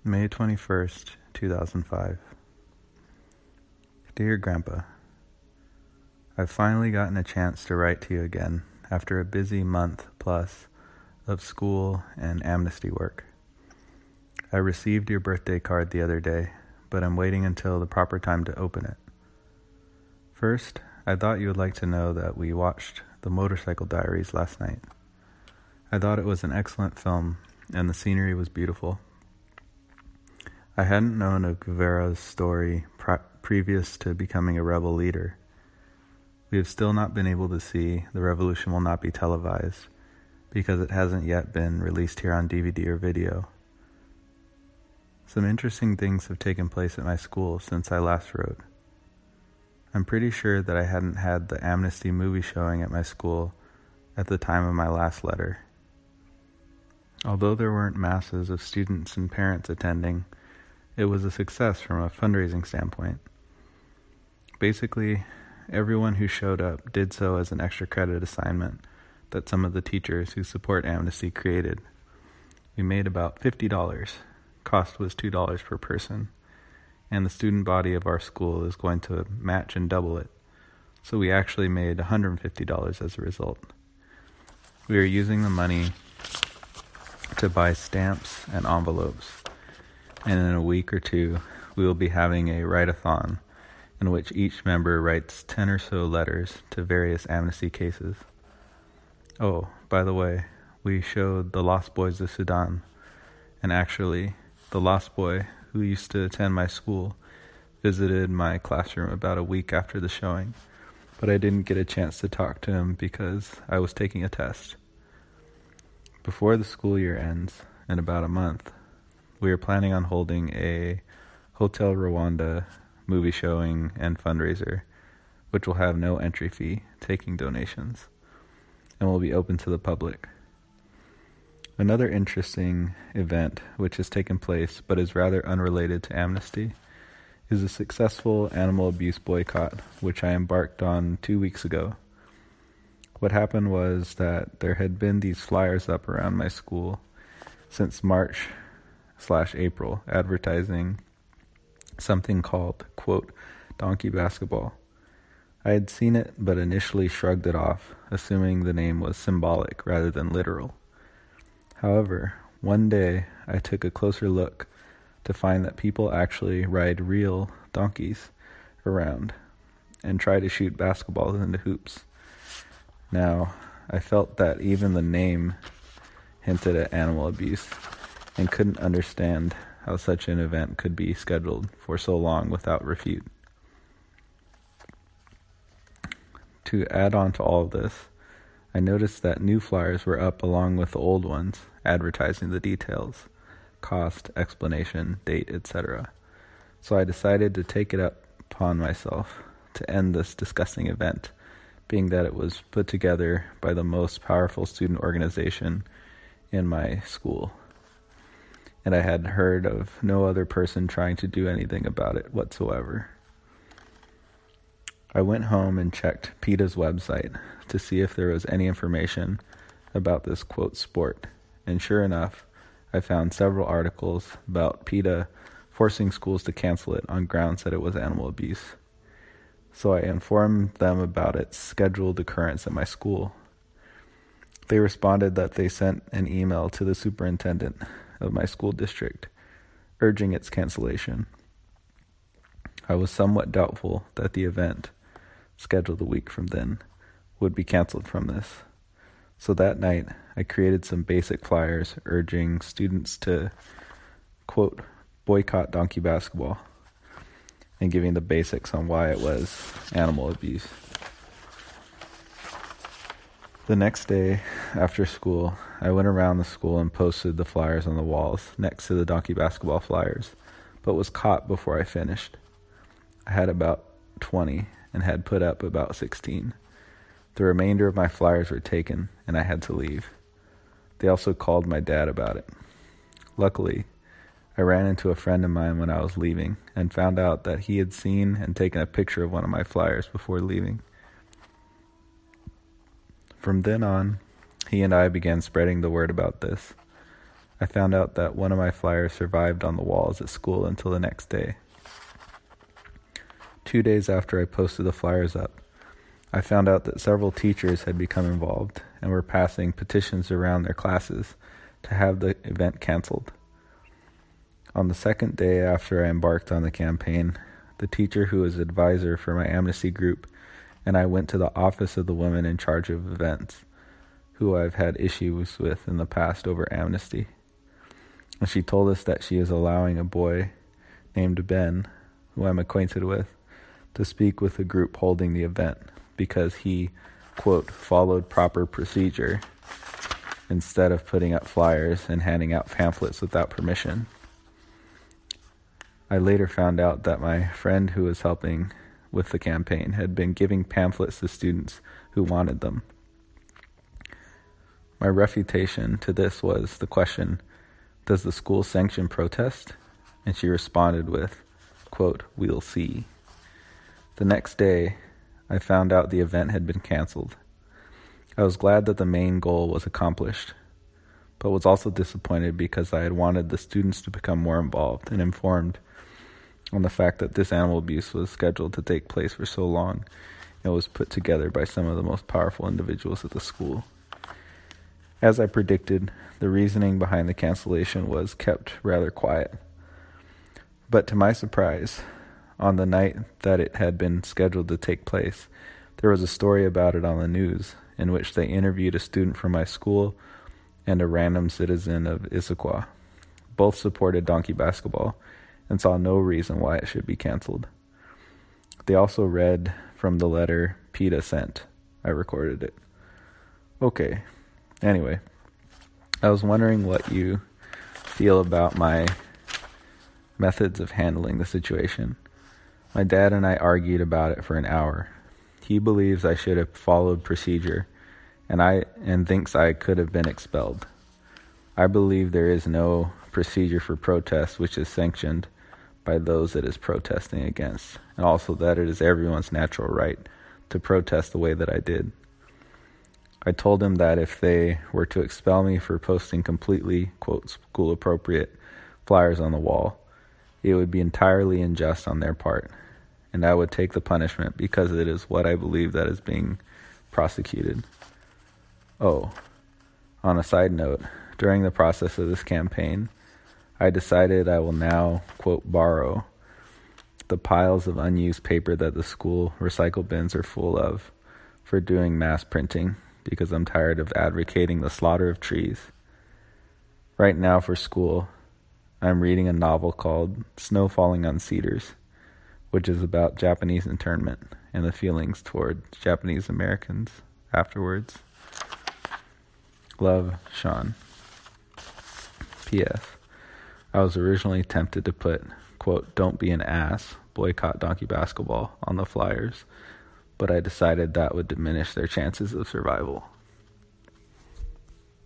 May 21st, 2005. Dear Grandpa, I've finally gotten a chance to write to you again after a busy month plus of school and amnesty work. I received your birthday card the other day, but I'm waiting until the proper time to open it. First, I thought you would like to know that we watched The Motorcycle Diaries last night. I thought it was an excellent film, and the scenery was beautiful. I hadn't known of Guevara's story previous to becoming a rebel leader. We have still not been able to see The Revolution Will Not Be Televised because it hasn't yet been released here on DVD or video. Some interesting things have taken place at my school since I last wrote. I'm pretty sure that I hadn't had the Amnesty movie showing at my school at the time of my last letter. Although there weren't masses of students and parents attending, it was a success from a fundraising standpoint. Basically, everyone who showed up did so as an extra credit assignment that some of the teachers who support Amnesty created. We made about $50. Cost was $2 per person, and the student body of our school is going to match and double it, so we actually made $150 as a result. We are using the money to buy stamps and envelopes, and in a week or two, we will be having a write-a-thon in which each member writes 10 or so letters to various amnesty cases. Oh, by the way, we showed The Lost Boys of Sudan, and actually, the lost boy who used to attend my school visited my classroom about a week after the showing, but I didn't get a chance to talk to him because I was taking a test. Before the school year ends, in about a month, we are planning on holding a Hotel Rwanda movie showing and fundraiser, which will have no entry fee, taking donations, and will be open to the public. Another interesting event which has taken place but is rather unrelated to Amnesty is a successful animal abuse boycott which I embarked on 2 weeks ago. What happened was that there had been these flyers up around my school since March/April advertising something called, quote, donkey basketball. I had seen it but initially shrugged it off, assuming the name was symbolic rather than literal. However, one day I took a closer look to find that people actually ride real donkeys around and try to shoot basketballs into hoops. Now, I felt that even the name hinted at animal abuse and couldn't understand how such an event could be scheduled for so long without refute. To add on to all of this, I noticed that new flyers were up along with the old ones, advertising the details, cost, explanation, date, etc. So I decided to take it upon myself to end this disgusting event, being that it was put together by the most powerful student organization in my school, and I had heard of no other person trying to do anything about it whatsoever. I went home and checked PETA's website to see if there was any information about this, quote, sport, and sure enough, I found several articles about PETA forcing schools to cancel it on grounds that it was animal abuse. So I informed them about its scheduled occurrence at my school. They responded that they sent an email to the superintendent of my school district urging its cancellation. I was somewhat doubtful that the event, scheduled a week from then, would be canceled from this. So that night, I created some basic flyers urging students to, quote, boycott donkey basketball, and giving the basics on why it was animal abuse. The next day, after school, I went around the school and posted the flyers on the walls next to the donkey basketball flyers, but was caught before I finished. I had about 20 and had put up about 16. The remainder of my flyers were taken, and I had to leave. They also called my dad about it. Luckily, I ran into a friend of mine when I was leaving and found out that he had seen and taken a picture of one of my flyers before leaving. From then on, he and I began spreading the word about this. I found out that one of my flyers survived on the walls at school until the next day. 2 days after I posted the flyers up, I found out that several teachers had become involved and were passing petitions around their classes to have the event canceled. On the second day after I embarked on the campaign, the teacher who was advisor for my amnesty group and I went to the office of the woman in charge of events, who I've had issues with in the past over amnesty. And she told us that she is allowing a boy named Ben, who I'm acquainted with, to speak with the group holding the event because he, quote, followed proper procedure instead of putting up flyers and handing out pamphlets without permission. I later found out that my friend who was helping with the campaign had been giving pamphlets to students who wanted them. My refutation to this was the question, does the school sanction protest? And she responded with, quote, we'll see. The next day, I found out the event had been canceled. I was glad that the main goal was accomplished, but was also disappointed because I had wanted the students to become more involved and informed on the fact that this animal abuse was scheduled to take place for so long and was put together by some of the most powerful individuals at the school. As I predicted, the reasoning behind the cancellation was kept rather quiet. But to my surprise, on the night that it had been scheduled to take place, there was a story about it on the news in which they interviewed a student from my school and a random citizen of Issaquah. Both supported donkey basketball and saw no reason why it should be canceled. They also read from the letter PETA sent. I recorded it. Okay. Anyway, I was wondering what you feel about my methods of handling the situation. My dad and I argued about it for an hour. He believes I should have followed procedure, and thinks I could have been expelled. I believe there is no procedure for protest which is sanctioned by those it is protesting against, and also that it is everyone's natural right to protest the way that I did. I told him that if they were to expel me for posting completely, quote, school-appropriate flyers on the wall, it would be entirely unjust on their part, and I would take the punishment because it is what I believe that is being prosecuted. Oh, on a side note, during the process of this campaign, I decided I will now, quote, borrow the piles of unused paper that the school recycle bins are full of for doing mass printing because I'm tired of advocating the slaughter of trees. Right now for school, I'm reading a novel called Snow Falling on Cedars, which is about Japanese internment and the feelings toward Japanese Americans afterwards. Love, Sean. P.S. I was originally tempted to put, quote, don't be an ass, boycott donkey basketball on the flyers, but I decided that would diminish their chances of survival.